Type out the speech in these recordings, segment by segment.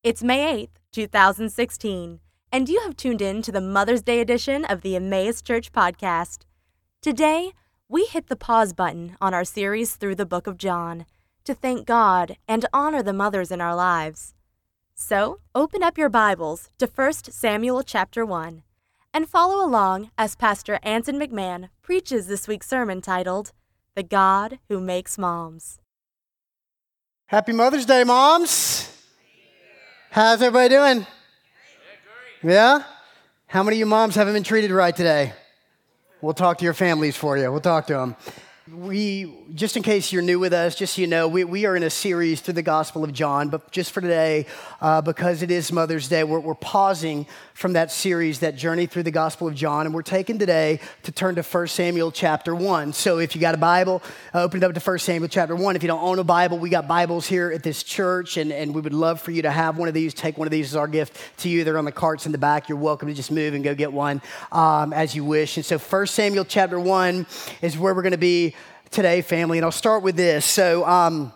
It's May 8th, 2016, and you have tuned in to the Mother's Day edition of the Emmaus Church podcast. Today, we hit the pause button on our series through the book of John to thank God and honor the mothers in our lives. So, open up your Bibles to 1 Samuel chapter 1 and follow along as Pastor Anson McMahon preaches this week's sermon titled, The God Who Makes Moms. Happy Mother's Day, moms. How's everybody doing? Yeah? How many of you moms haven't been treated right today? We'll talk to your families for you. We'll talk to them. Just in case you're new with us, just so you know, we are in a series through the Gospel of John, but just for today, because it is Mother's Day, we're pausing from that series, that journey through the Gospel of John, and we're taking today to turn to 1 Samuel chapter 1. So if you got a Bible, open it up to 1 Samuel chapter 1. If you don't own a Bible, we got Bibles here at this church, and we would love for you to have one of these. Take one of these as our gift to you. They're on the carts in the back. You're welcome to just move and go get one as you wish. And so 1 Samuel chapter 1 is where we're going to be today, family, and I'll start with this. So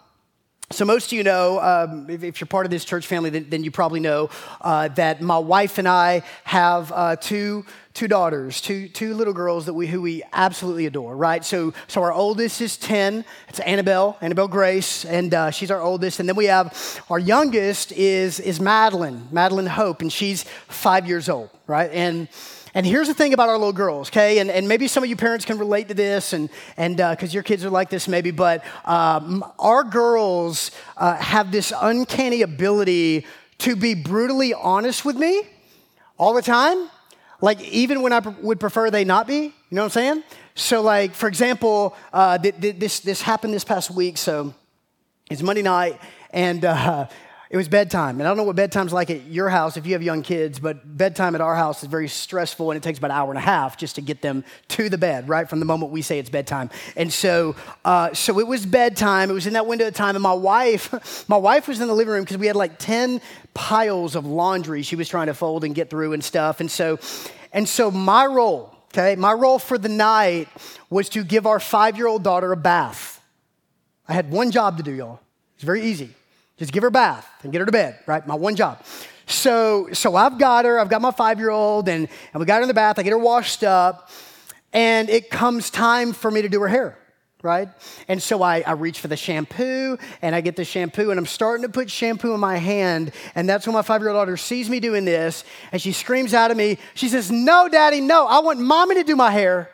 most of you know, if you're part of this church family, then you probably know that my wife and I have two daughters, two little girls who we absolutely adore, right? So our oldest is 10. It's Annabelle Grace, and she's our oldest. And then we have our youngest is Madeline Hope, and she's 5 years old, right? And here's the thing about our little girls, okay? And maybe some of you parents can relate to this, and because your kids are like this maybe, but our girls have this uncanny ability to be brutally honest with me all the time, like even when I would prefer they not be, you know what I'm saying? So like, for example, this happened this past week, so it's Monday night, and it was bedtime, and I don't know what bedtime's like at your house if you have young kids, but bedtime at our house is very stressful, and it takes about an hour and a half just to get them to the bed, right, from the moment we say it's bedtime. And so it was bedtime. It was in that window of time, and my wife was in the living room because we had like 10 piles of laundry she was trying to fold and get through and stuff. And so my role for the night was to give our 5-year-old daughter a bath. I had one job to do, y'all. It's very easy. Just give her a bath and get her to bed, right? My one job. So I've got my 5-year-old, and we got her in the bath. I get her washed up, and it comes time for me to do her hair, right? And so I reach for the shampoo, and I get the shampoo, and I'm starting to put shampoo in my hand, and that's when my 5-year-old daughter sees me doing this, and she screams out at me. She says, "No, Daddy, no, I want Mommy to do my hair."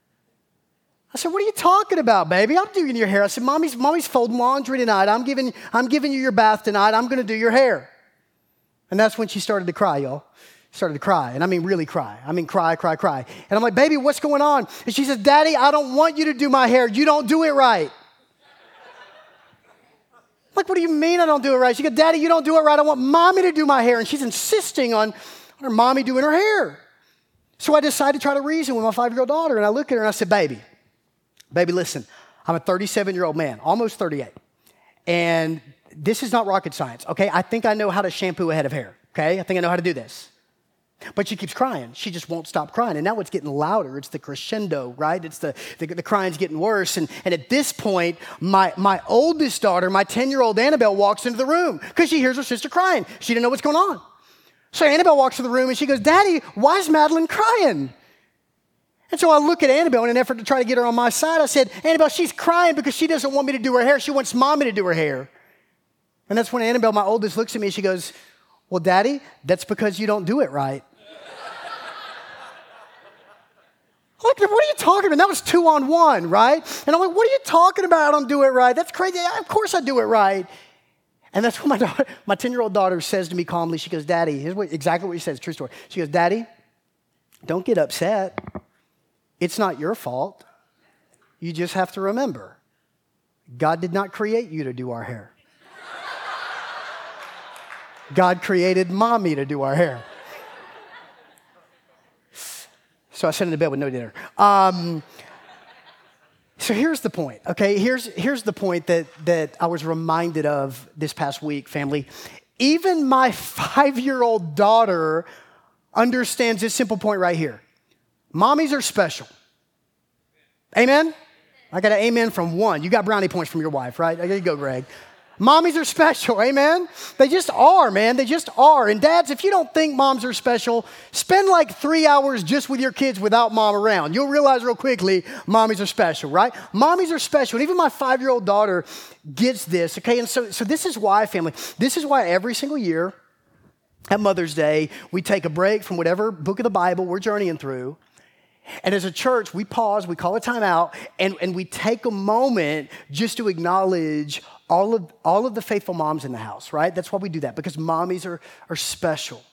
I said, "What are you talking about, baby? I'm doing your hair." I said, Mommy's folding laundry tonight. I'm giving you your bath tonight. I'm going to do your hair." And that's when she started to cry, y'all. Started to cry, and I mean really cry. I mean cry. And I'm like, "Baby, what's going on?" And she says, "Daddy, I don't want you to do my hair. You don't do it right." I'm like, "What do you mean I don't do it right?" She goes, "Daddy, you don't do it right. I want Mommy to do my hair." And she's insisting on her mommy doing her hair. So I decided to try to reason with my 5-year-old daughter, and I look at her and I said, Baby, listen, I'm a 37-year-old man, almost 38, and this is not rocket science, okay? I think I know how to shampoo a head of hair, okay? I think I know how to do this. But she keeps crying. She just won't stop crying, and now it's getting louder. It's the crescendo, right? It's the crying's getting worse, and at this point, my oldest daughter, my 10-year-old Annabelle, walks into the room because she hears her sister crying. She didn't know what's going on. So Annabelle walks to the room, and she goes, "Daddy, why is Madeline crying?" And so I look at Annabelle in an effort to try to get her on my side. I said, "Annabelle, she's crying because she doesn't want me to do her hair. She wants Mommy to do her hair." And that's when Annabelle, my oldest, looks at me and she goes, "Well, Daddy, that's because you don't do it right." I'm like, "What are you talking about?" And that was 2-on-1, right? And I'm like, "What are you talking about? I don't do it right. That's crazy. Of course I do it right." And that's when my 10-year-old daughter says to me calmly, she goes, "Daddy," here's exactly what she says, true story. She goes, "Daddy, don't get upset. It's not your fault. You just have to remember, God did not create you to do our hair. God created Mommy to do our hair." So I sent her to bed with no dinner. So here's the point, okay? Here's the point that I was reminded of this past week, family. Even my 5-year-old daughter understands this simple point right here. Mommies are special. Amen? I got an amen from one. You got brownie points from your wife, right? There you go, Greg. Mommies are special, amen? They just are, man. They just are. And dads, if you don't think moms are special, spend like 3 hours just with your kids without mom around. You'll realize real quickly mommies are special, right? Mommies are special. And even my 5-year-old daughter gets this, okay? And so this is why, family, this is why every single year at Mother's Day, we take a break from whatever book of the Bible we're journeying through. And as a church, we pause, we call a time out, and we take a moment just to acknowledge all of the faithful moms in the house, right? That's why we do that, because mommies are special.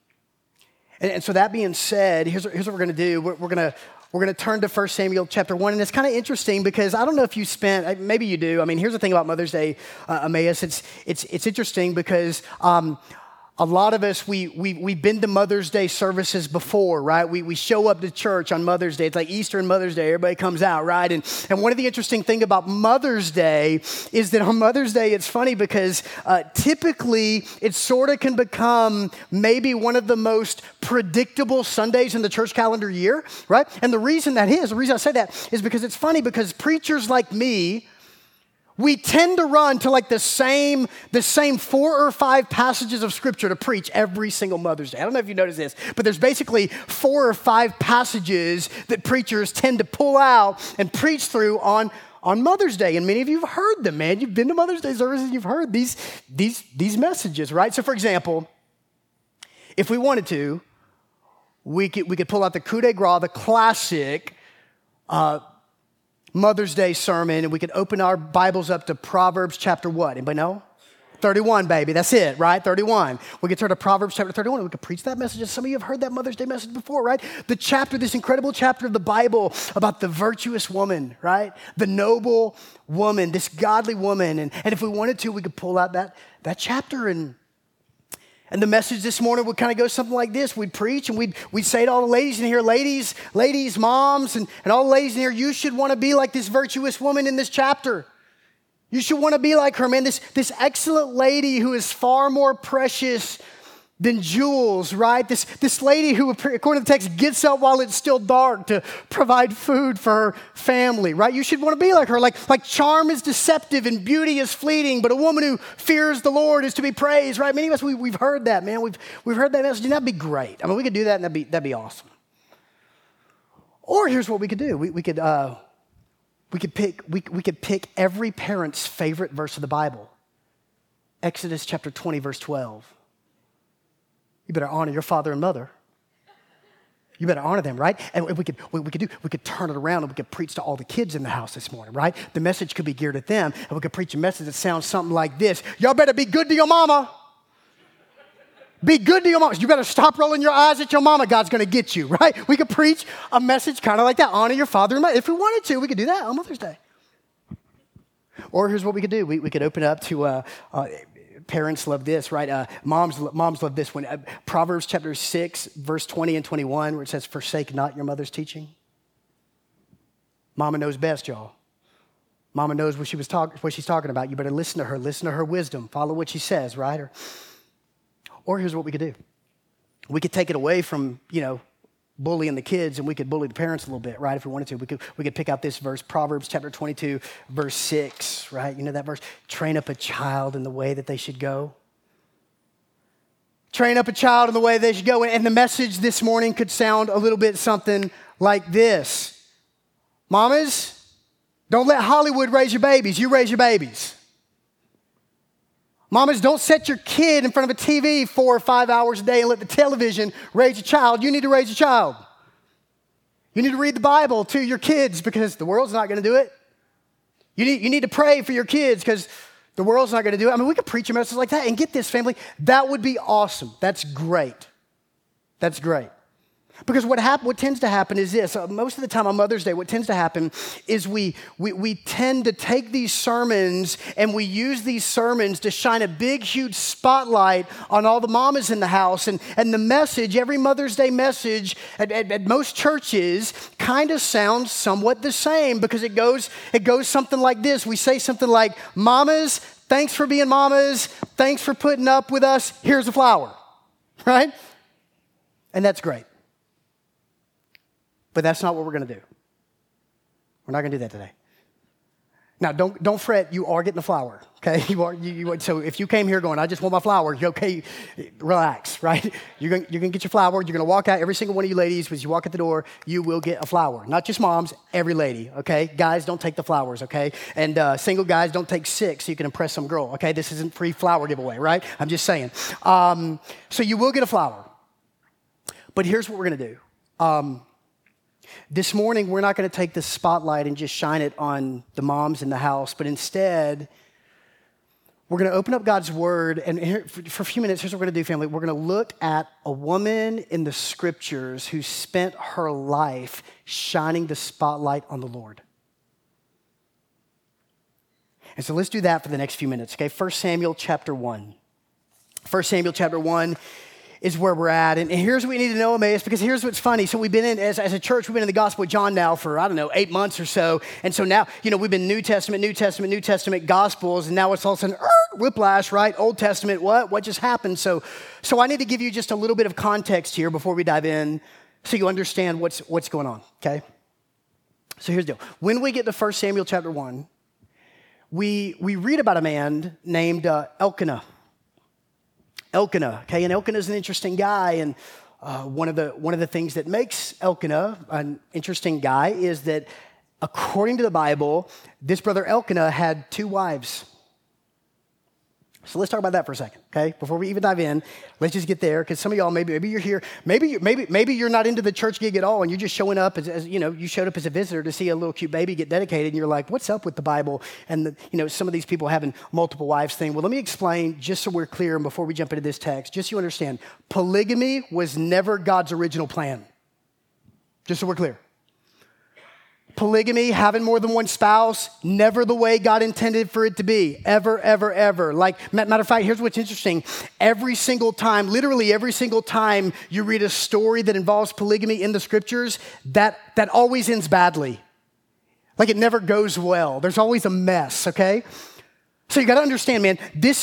And so that being said, here's what we're going to do. We're going to turn to 1 Samuel chapter 1, and it's kind of interesting because I don't know if you spent, maybe you do. I mean, here's the thing about Mother's Day, Emmaus. It's interesting because a lot of us, we've been to Mother's Day services before, right? We show up to church on Mother's Day. It's like Easter and Mother's Day. Everybody comes out, right? And one of the interesting things about Mother's Day is that on Mother's Day, it's funny because typically it sort of can become maybe one of the most predictable Sundays in the church calendar year, right? And the reason I say that is because it's funny because preachers like me, we tend to run to like the same 4 or 5 passages of scripture to preach every single Mother's Day. I don't know if you noticed this, but there's basically 4 or 5 passages that preachers tend to pull out and preach through on Mother's Day. And many of you have heard them, man. You've been to Mother's Day services and you've heard these messages, right? So for example, if we wanted to, we could pull out the coup de grace, the classic Mother's Day sermon, and we could open our Bibles up to Proverbs chapter what? Anybody know? 31, baby. That's it, right? 31. We could turn to Proverbs chapter 31, and we could preach that message. Some of you have heard that Mother's Day message before, right? This incredible chapter of the Bible about the virtuous woman, right? The noble woman, this godly woman. And if we wanted to, we could pull out that chapter and the message this morning would kind of go something like this. We'd preach and we'd say to all the ladies in here, ladies, moms, and all the ladies in here, you should want to be like this virtuous woman in this chapter. You should want to be like her, man. This excellent lady who is far more precious than jewels, right? This lady who, according to the text, gets up while it's still dark to provide food for her family, right? You should want to be like her. Like charm is deceptive and beauty is fleeting, but a woman who fears the Lord is to be praised, right? Many of us, we've heard that, man. We've heard that message, and that'd be great. I mean, we could do that, and that'd be awesome. Or here's what we could do. We could pick every parent's favorite verse of the Bible. Exodus chapter 20, verse 12. You better honor your father and mother. You better honor them, right? And we could turn it around and we could preach to all the kids in the house this morning, right? The message could be geared at them, and we could preach a message that sounds something like this. Y'all better be good to your mama. Be good to your mama. You better stop rolling your eyes at your mama. God's going to get you, right? We could preach a message kind of like that. Honor your father and mother. If we wanted to, we could do that on Mother's Day. Or here's what we could do. We could open up to parents love this, right? Moms love this one. Proverbs chapter 6, verse 20 and 21, where it says, forsake not your mother's teaching. Mama knows best, y'all. Mama knows what she's talking about. You better listen to her wisdom. Follow what she says, right? Or here's what we could do. We could take it away from, bullying the kids, and we could bully the parents a little bit, right? If we wanted to, we could pick out this verse, Proverbs chapter 22, verse 6, right? You know that verse? Train up a child in the way that they should go. Train up a child in the way they should go. And the message this morning could sound a little bit something like this. Mamas, don't let Hollywood raise your babies. You raise your babies. Mamas, don't set your kid in front of a TV 4 or 5 hours a day and let the television raise a child. You need to raise a child. You need to read the Bible to your kids because the world's not going to do it. You need to pray for your kids because the world's not going to do it. I mean, we could preach a message like that, and get this, family, that would be awesome. That's great. That's great. Because what tends to happen is this. Most of the time on Mother's Day, what tends to happen is we tend to take these sermons and we use these sermons to shine a big, huge spotlight on all the mamas in the house. And the message, every Mother's Day message at most churches kind of sounds somewhat the same because it goes something like this. We say something like, mamas, thanks for being mamas. Thanks for putting up with us. Here's a flower, right? And that's great. But that's not what we're going to do. We're not going to do that today. Now, don't fret. You are getting a flower, okay? So if you came here going, I just want my flower, you're okay, relax, right? You're gonna get your flower. You're gonna walk out. Every single one of you ladies, as you walk at the door, you will get a flower. Not just moms, every lady, okay? Guys, don't take the flowers, okay? And single guys, don't take 6 so you can impress some girl, okay? This isn't free flower giveaway, right? I'm just saying. So you will get a flower. But here's what we're gonna do. This morning, we're not going to take the spotlight and just shine it on the moms in the house, but instead, we're going to open up God's Word, and here, for a few minutes, here's what we're going to do, family. We're going to look at a woman in the Scriptures who spent her life shining the spotlight on the Lord. And so let's do that for the next few minutes, okay? 1 Samuel chapter 1. 1 Samuel chapter 1 is where we're at. And here's what we need to know, Emmaus, because here's what's funny. So we've been in, as a church, we've been in the Gospel of John now for, 8 months or so. And so now, we've been New Testament, Gospels, and now it's all of a sudden, whiplash, right? Old Testament, what just happened? So I need to give you just a little bit of context here before we dive in so you understand what's going on, okay? So here's the deal. When we get to 1 Samuel chapter 1, we read about a man named Elkanah. Elkanah, okay, and Elkanah is an interesting guy, and one of the things that makes Elkanah an interesting guy is that, according to the Bible, this brother Elkanah had 2 wives. So let's talk about that for a second, okay? Before we even dive in, let's just get there, because some of y'all maybe you're here, maybe you're not into the church gig at all, and you're just showing up as you showed up as a visitor to see a little cute baby get dedicated, and you're like, what's up with the Bible and some of these people having multiple wives thing? Well, let me explain just so we're clear, and before we jump into this text, just so you understand, polygamy was never God's original plan. Just so we're clear. Polygamy, having more than one spouse, never the way God intended for it to be. Ever, ever, ever. Like, matter of fact, here's what's interesting. Literally every single time you read a story that involves polygamy in the Scriptures, that always ends badly. Like, it never goes well. There's always a mess, okay? So you got to understand, man,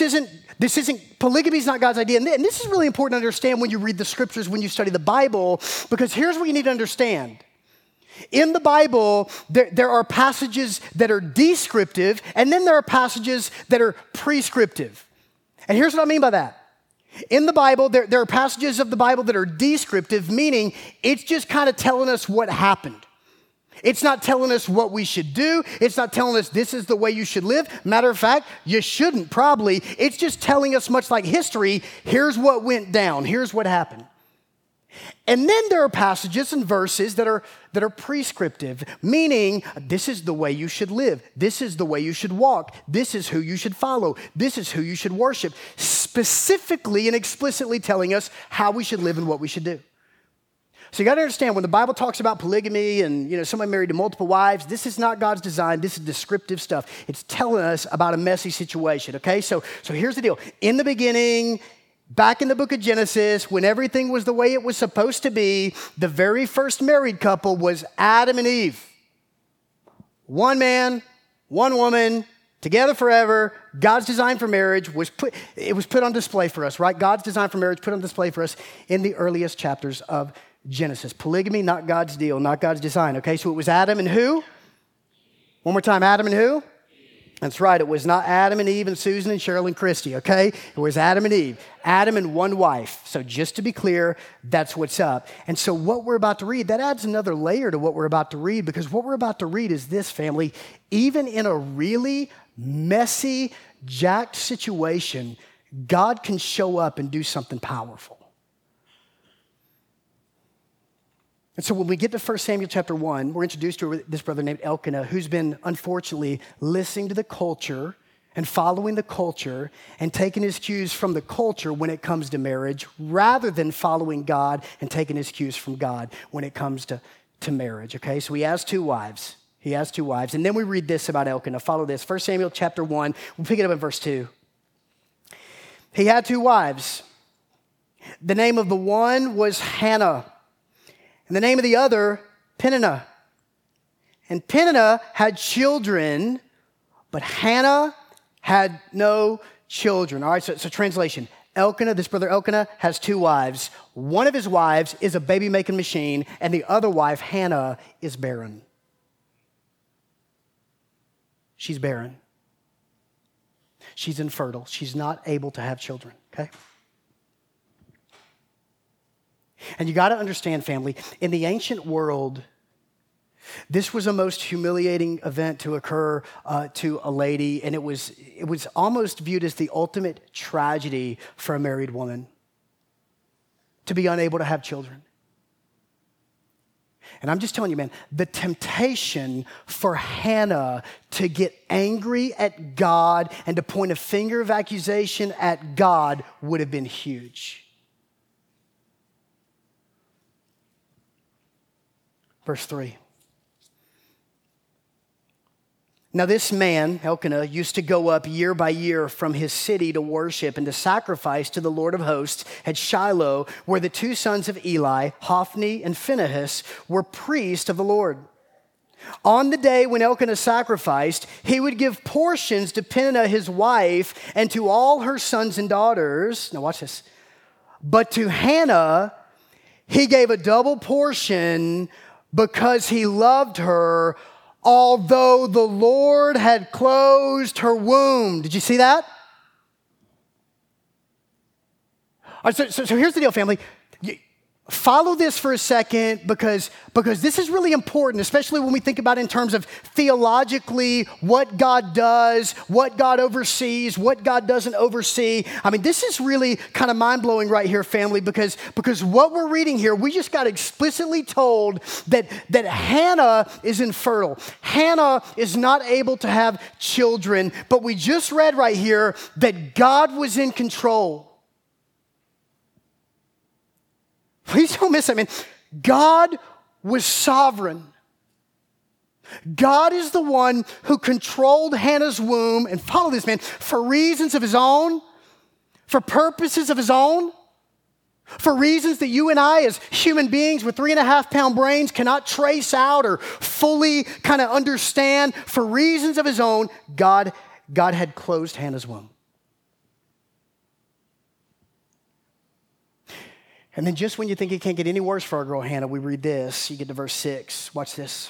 polygamy is not God's idea. And this is really important to understand when you read the Scriptures, when you study the Bible, because here's what you need to understand. In the Bible, there are passages that are descriptive, and then there are passages that are prescriptive. And here's what I mean by that. In the Bible, there are passages of the Bible that are descriptive, meaning it's just kind of telling us what happened. It's not telling us what we should do. It's not telling us this is the way you should live. Matter of fact, you shouldn't probably. It's just telling us, much like history, here's what went down. Here's what happened. And then there are passages and verses that are prescriptive, meaning this is the way you should live. This is the way you should walk. This is who you should follow. This is who you should worship, specifically and explicitly telling us how we should live and what we should do. So you got to understand, when the Bible talks about polygamy and someone married to multiple wives, this is not God's design. This is descriptive stuff. It's telling us about a messy situation, okay? So here's the deal. In the beginning, back in the book of Genesis, when everything was the way it was supposed to be, the very first married couple was Adam and Eve. One man, one woman, together forever. God's design for marriage was put on display for us, right? God's design for marriage put on display for us in the earliest chapters of Genesis. Polygamy, not God's deal, not God's design, okay? So it was Adam and who? One more time, Adam and who? That's right, it was not Adam and Eve and Susan and Cheryl and Christy, okay? It was Adam and Eve, Adam and one wife. So just to be clear, that's what's up. And so what we're about to read, that adds another layer to what we're about to read, because what we're about to read is this, family. Even in a really messy, jacked situation, God can show up and do something powerful. And so when we get to 1 Samuel chapter 1, we're introduced to this brother named Elkanah, who's been, unfortunately, listening to the culture and following the culture and taking his cues from the culture when it comes to marriage, rather than following God and taking his cues from God when it comes to marriage, okay? So he has 2 wives. And then we read this about Elkanah. Follow this. 1 Samuel chapter 1, we'll pick it up in verse 2. He had 2 wives. The name of the one was Hannah, and the name of the other, Peninnah. And Peninnah had children, but Hannah had no children. All right, so translation. Elkanah, this brother Elkanah, has 2 wives. One of his wives is a baby-making machine, and the other wife, Hannah, is barren. She's barren. She's infertile. She's not able to have children, okay? And you got to understand, family, in the ancient world, this was a most humiliating event to occur to a lady, and it was almost viewed as the ultimate tragedy for a married woman to be unable to have children. And I'm just telling you, man, the temptation for Hannah to get angry at God and to point a finger of accusation at God would have been huge. Verse 3. Now this man, Elkanah, used to go up year by year from his city to worship and to sacrifice to the Lord of hosts at Shiloh, where the two sons of Eli, Hophni and Phinehas, were priests of the Lord. On the day when Elkanah sacrificed, he would give portions to Peninnah his wife and to all her sons and daughters. Now watch this. But to Hannah, he gave a double portion because he loved her, although the Lord had closed her womb. Did you see that? All right, so here's the deal, family. Follow this for a second because this is really important, especially when we think about it in terms of theologically what God does, what God oversees, what God doesn't oversee. I mean, this is really kind of mind-blowing right here, family, because what we're reading here, we just got explicitly told that Hannah is infertile. Hannah is not able to have children, but we just read right here that God was in control. Please don't miss that, man. God was sovereign. God is the one who controlled Hannah's womb, and follow this, man, for reasons of his own, for purposes of his own, for reasons that you and I as human beings with 3.5-pound brains cannot trace out or fully kind of understand. For reasons of his own, God had closed Hannah's womb. And then just when you think it can't get any worse for our girl Hannah, we read this. You get to verse 6. Watch this.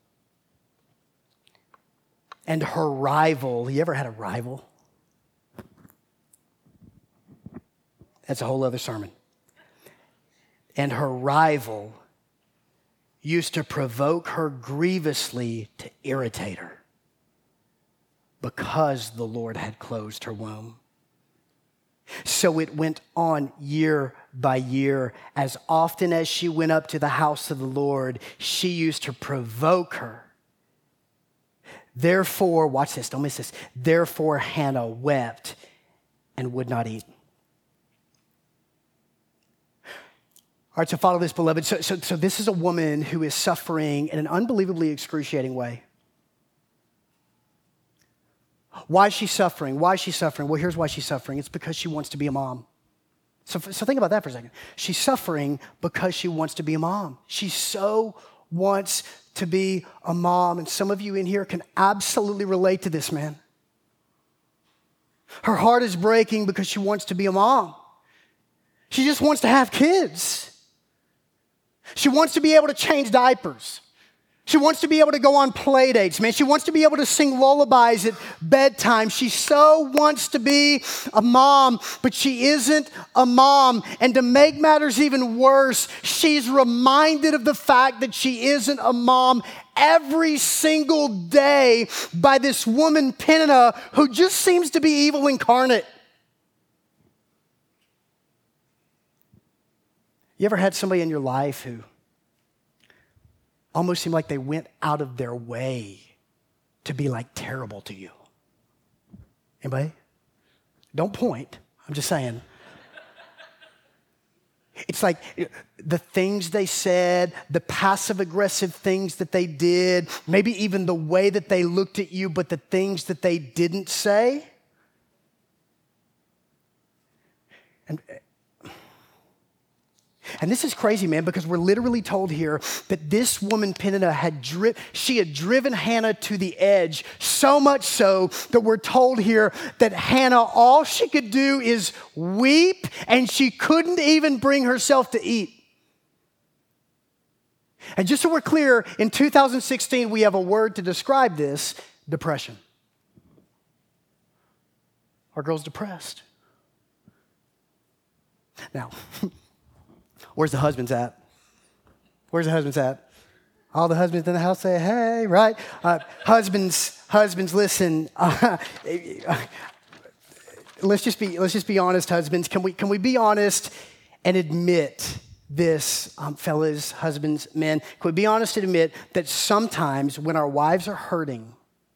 And her rival. You ever had a rival? That's a whole other sermon. And her rival used to provoke her grievously to irritate her because the Lord had closed her womb. So it went on year by year. As often as she went up to the house of the Lord, she used to provoke her. Therefore, watch this, don't miss this. Therefore, Hannah wept and would not eat. All right, so follow this, beloved. So this is a woman who is suffering in an unbelievably excruciating way. Why is she suffering? Why is she suffering? Well, here's why she's suffering. It's because she wants to be a mom. So think about that for a second. She's suffering because she wants to be a mom. She so wants to be a mom. And some of you in here can absolutely relate to this, man. Her heart is breaking because she wants to be a mom. She just wants to have kids. She wants to be able to change diapers. She wants to be able to go on play dates, man. She wants to be able to sing lullabies at bedtime. She so wants to be a mom, but she isn't a mom. And to make matters even worse, she's reminded of the fact that she isn't a mom every single day by this woman, Peninnah, who just seems to be evil incarnate. You ever had somebody in your life who almost seemed like they went out of their way to be like terrible to you? Anybody? Don't point. I'm just saying. It's like the things they said, the passive-aggressive things that they did, maybe even the way that they looked at you, but the things that they didn't say. And this is crazy, man, because we're literally told here that this woman, Peninnah, had driven Hannah to the edge, so much so that we're told here that Hannah, all she could do is weep, and she couldn't even bring herself to eat. And just so we're clear, in 2016, we have a word to describe this: depression. Our girl's depressed. Now, where's the husbands at? Where's the husbands at? All the husbands in the house say, hey, right? Husbands, listen. Let's just be honest, husbands. Can we be honest and admit this, fellas, husbands, men? Can we be honest and admit that sometimes when our wives are hurting,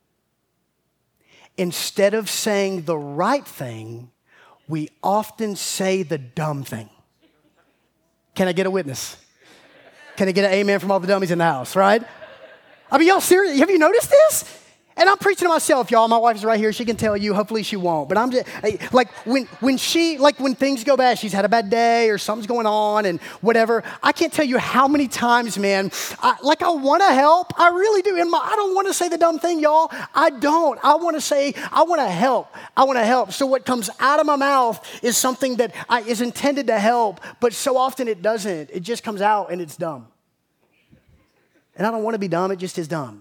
instead of saying the right thing, we often say the dumb thing? Can I get a witness? Can I get an amen from all the dummies in the house, right? I mean, y'all serious? Have you noticed this? And I'm preaching to myself, y'all. My wife is right here. She can tell you. Hopefully she won't. But I'm just, like when things go bad, she's had a bad day or something's going on and whatever. I can't tell you how many times, man, I want to help. I really do. I don't want to say the dumb thing, y'all. I don't. I want to help. I want to help. So what comes out of my mouth is something that is intended to help, but so often it doesn't. It just comes out and it's dumb. And I don't want to be dumb. It just is dumb.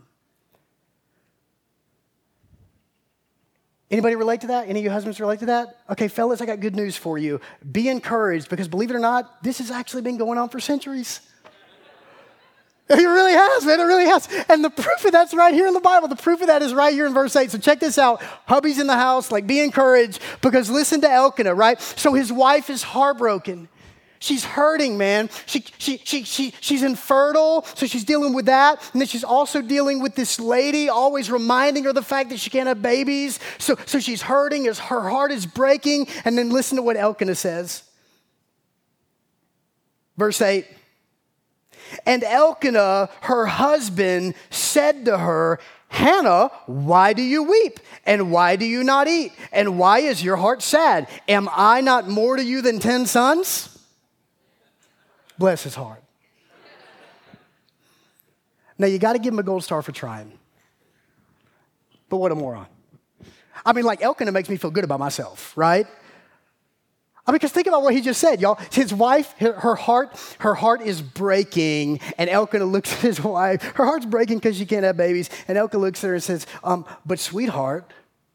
Anybody relate to that? Any of you husbands relate to that? Okay, fellas, I got good news for you. Be encouraged, because believe it or not, this has actually been going on for centuries. It really has, man. It really has. And the proof of that's right here in the Bible. The proof of that is right here in verse 8. So check this out. Hubby's in the house, be encouraged, because listen to Elkanah, right? So his wife is heartbroken. She's hurting, man. She's infertile, so she's dealing with that. And then she's also dealing with this lady, always reminding her the fact that she can't have babies. So she's hurting, as her heart is breaking. And then listen to what Elkanah says. Verse 8. And Elkanah, her husband, said to her, Hannah, why do you weep? And why do you not eat? And why is your heart sad? Am I not more to you than 10 sons? Bless his heart. Now, you got to give him a gold star for trying. But what a moron. I mean, Elkanah makes me feel good about myself, right? I mean, because think about what he just said, y'all. His wife, her heart is breaking, and Elkanah looks at his wife. Her heart's breaking because she can't have babies. And Elkanah looks at her and says, but sweetheart,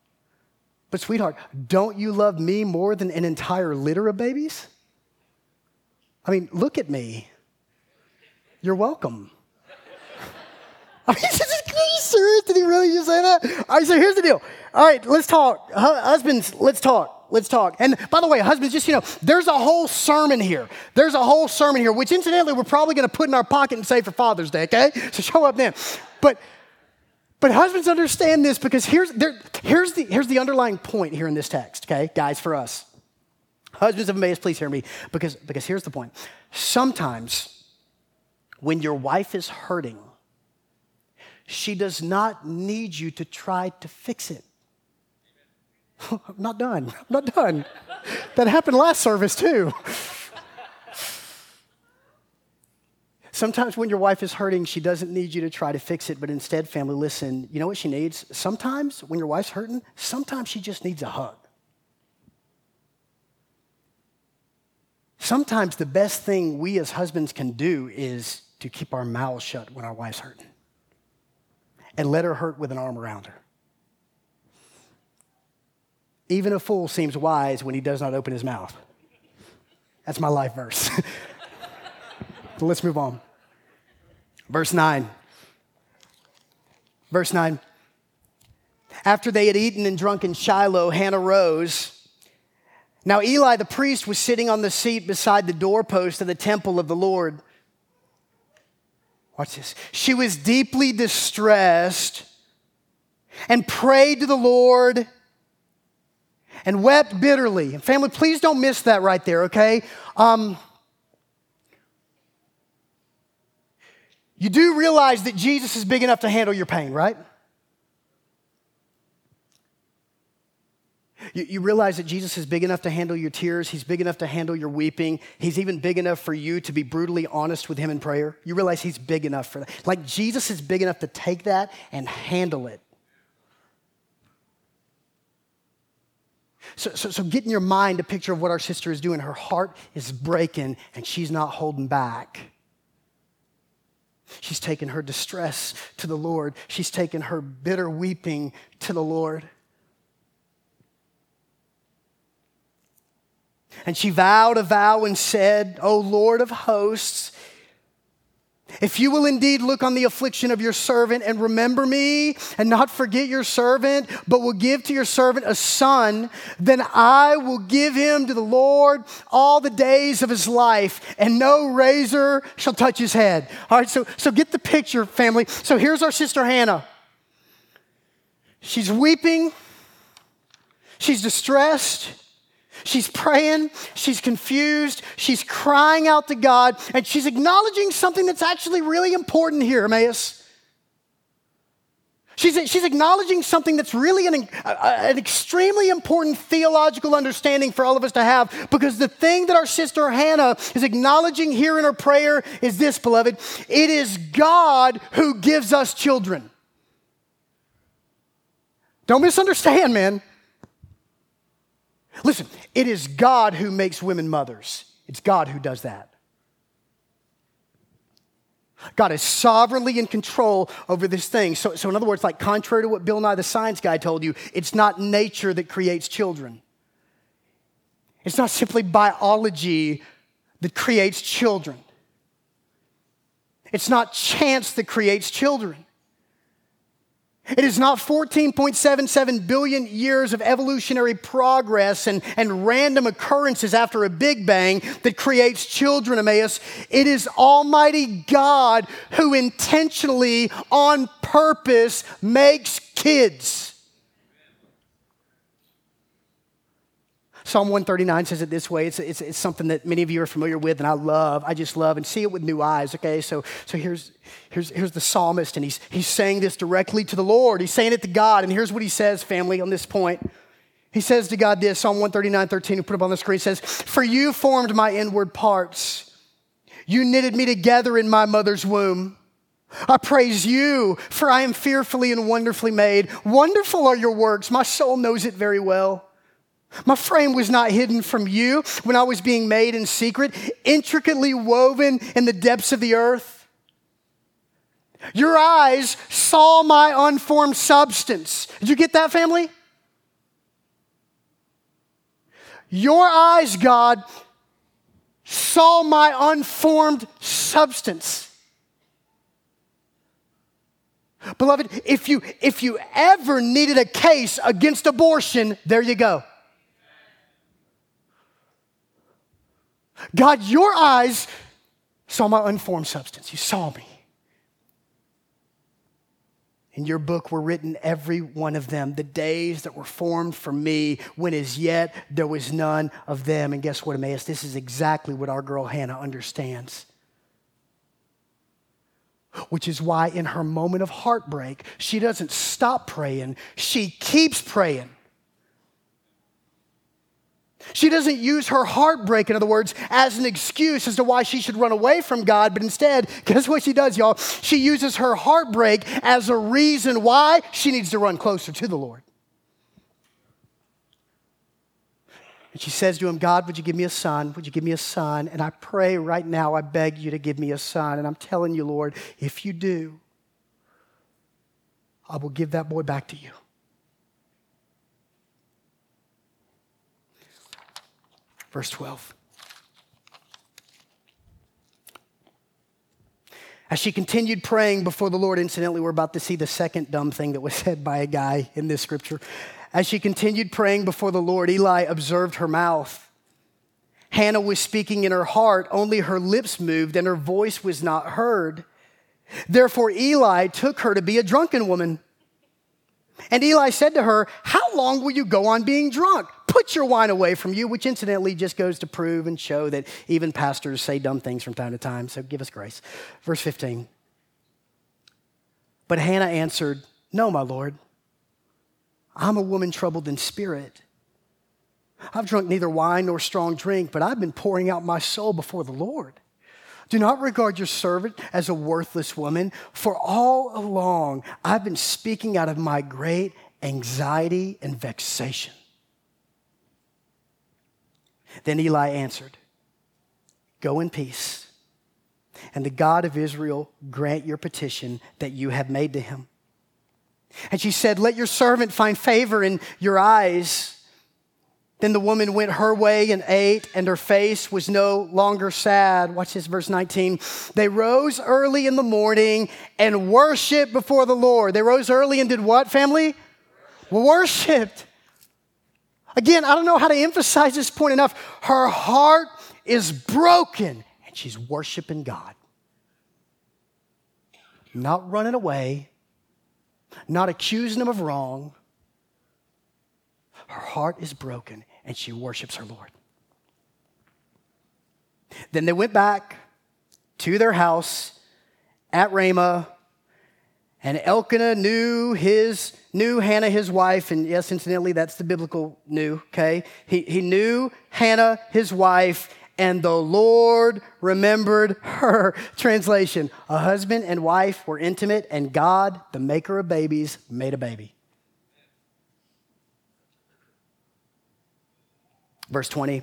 don't you love me more than an entire litter of babies? I mean, look at me. You're welcome. I mean, are you serious? Did he really just say that? All right, so here's the deal. All right, let's talk. Husbands, let's talk. And by the way, husbands, just, there's a whole sermon here. Which incidentally, we're probably going to put in our pocket and save for Father's Day, okay? So show up then. But husbands, understand this, because here's the underlying point here in this text, okay, guys, for us. Husbands of Emmaus, please hear me, because here's the point. Sometimes when your wife is hurting, she does not need you to try to fix it. I'm not done. That happened last service too. Sometimes when your wife is hurting, she doesn't need you to try to fix it, but instead, family, listen, you know what she needs? Sometimes when your wife's hurting, sometimes she just needs a hug. Sometimes the best thing we as husbands can do is to keep our mouths shut when our wife's hurting and let her hurt with an arm around her. Even a fool seems wise when he does not open his mouth. That's my life verse. But let's move on. Verse 9. After they had eaten and drunk in Shiloh, Hannah rose. Now Eli the priest was sitting on the seat beside the doorpost of the temple of the Lord. Watch this. She was deeply distressed and prayed to the Lord and wept bitterly. And family, please don't miss that right there, okay? You do realize that Jesus is big enough to handle your pain, right? You realize that Jesus is big enough to handle your tears. He's big enough to handle your weeping. He's even big enough for you to be brutally honest with him in prayer. You realize he's big enough for that. Jesus is big enough to take that and handle it. So get in your mind a picture of what our sister is doing. Her heart is breaking and she's not holding back. She's taken her distress to the Lord. She's taken her bitter weeping to the Lord. And she vowed a vow and said, O Lord of hosts, if you will indeed look on the affliction of your servant and remember me and not forget your servant, but will give to your servant a son, then I will give him to the Lord all the days of his life, and no razor shall touch his head. All right, so get the picture, family. So here's our sister Hannah. She's weeping. She's distressed. She's praying, she's confused, she's crying out to God, and she's acknowledging something that's actually really important here, Emmaus. She's acknowledging something that's really an extremely important theological understanding for all of us to have, because the thing that our sister Hannah is acknowledging here in her prayer is this, beloved. It is God who gives us children. Don't misunderstand, man. Listen, it is God who makes women mothers. It's God who does that. God is sovereignly in control over this thing. So in other words, like contrary to what Bill Nye the Science Guy told you, it's not nature that creates children. It's not simply biology that creates children. It's not chance that creates children. It is not 14.77 billion years of evolutionary progress and random occurrences after a Big Bang that creates children, Emmaus. It is Almighty God who intentionally, on purpose, makes kids. Psalm 139 says it this way. It's something that many of you are familiar with, and I just love, and see it with new eyes, okay? So here's the psalmist, and he's saying this directly to the Lord. He's saying it to God, and here's what he says, family, on this point. He says to God this, Psalm 139:13, we put it up on the screen, says, for you formed my inward parts. You knitted me together in my mother's womb. I praise you, for I am fearfully and wonderfully made. Wonderful are your works. My soul knows it very well. My frame was not hidden from you when I was being made in secret, intricately woven in the depths of the earth. Your eyes saw my unformed substance. Did you get that, family? Your eyes, God, saw my unformed substance. Beloved, if you ever needed a case against abortion, there you go. God, your eyes saw my unformed substance. You saw me. In your book were written, every one of them, the days that were formed for me, when as yet there was none of them. And guess what, Emmaus? This is exactly what our girl Hannah understands. Which is why in her moment of heartbreak, she doesn't stop praying. She keeps praying. She doesn't use her heartbreak, in other words, as an excuse as to why she should run away from God, but instead, guess what she does, y'all? She uses her heartbreak as a reason why she needs to run closer to the Lord. And she says to him, God, would you give me a son? Would you give me a son? And I pray right now, I beg you to give me a son. And I'm telling you, Lord, if you do, I will give that boy back to you. Verse 12. As she continued praying before the Lord, incidentally, we're about to see the second dumb thing that was said by a guy in this scripture. As she continued praying before the Lord, Eli observed her mouth. Hannah was speaking in her heart, only her lips moved and her voice was not heard. Therefore, Eli took her to be a drunken woman. And Eli said to her, how long will you go on being drunk? Put your wine away from you, which incidentally just goes to prove and show that even pastors say dumb things from time to time, so give us grace. Verse 15. But Hannah answered, no, my Lord. I'm a woman troubled in spirit. I've drunk neither wine nor strong drink, but I've been pouring out my soul before the Lord. Do not regard your servant as a worthless woman, for all along I've been speaking out of my great anxiety and vexation. Then Eli answered, go in peace, and the God of Israel grant your petition that you have made to him. And she said, let your servant find favor in your eyes. Then the woman went her way and ate, and her face was no longer sad. Watch this, verse 19. They rose early in the morning and worshiped before the Lord. They rose early and did what, family? Worshiped. Again, I don't know how to emphasize this point enough. Her heart is broken, and she's worshiping God. Not running away, not accusing him of wrong. Her heart is broken, and she worships her Lord. Then they went back to their house at Ramah, and Elkanah knew Hannah, his wife, and yes, incidentally, that's the biblical knew, okay? He knew Hannah, his wife, and the Lord remembered her. Translation, a husband and wife were intimate, and God, the maker of babies, made a baby. Verse 20.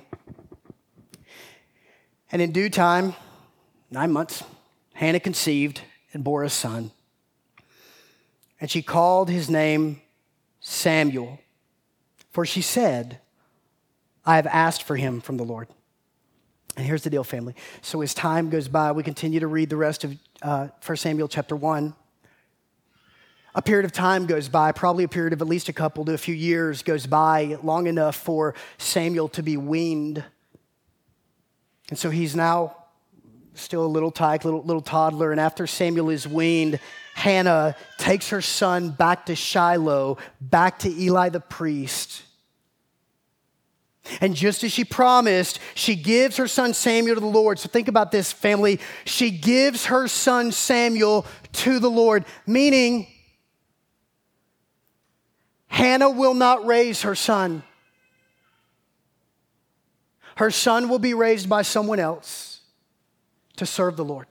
And in due time, 9 months, Hannah conceived and bore a son. And she called his name Samuel, for she said, I have asked for him from the Lord. And here's the deal, family. So as time goes by, we continue to read the rest of 1 Samuel chapter 1. A period of time goes by, probably a period of at least a couple to a few years goes by, long enough for Samuel to be weaned. And so he's now still a little tyke, little toddler. And after Samuel is weaned, Hannah takes her son back to Shiloh, back to Eli the priest. And just as she promised, she gives her son Samuel to the Lord. So think about this, family. She gives her son Samuel to the Lord, meaning Hannah will not raise her son. Her son will be raised by someone else to serve the Lord.